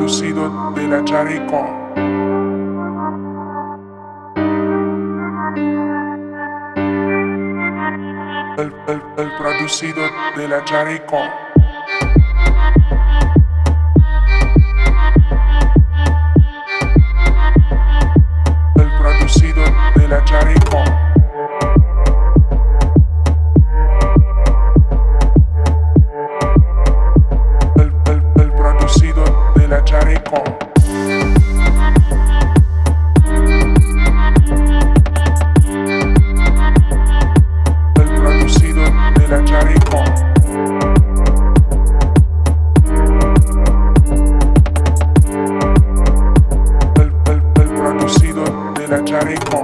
producido de la Charico. El producido de la Charico. El producido de la Charico. El producido de la Charico. El producido de la Charico. El producido de la Charico.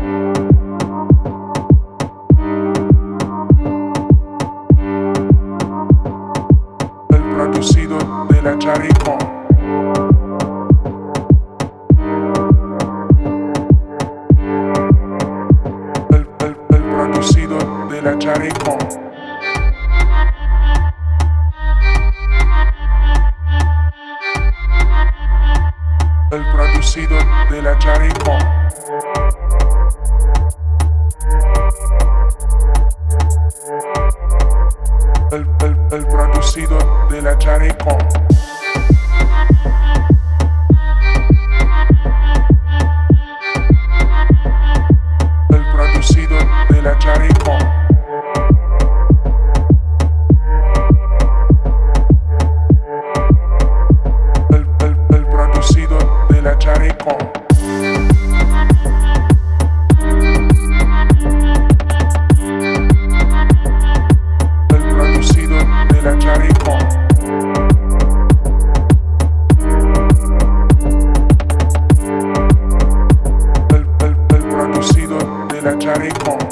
El producido de la Charico. El producido de la Charico. El producido de la Charico. El producido de la Charico. El producido de la Charico. El producido de la Charico. El producido de la Charico. El producido de la Charico.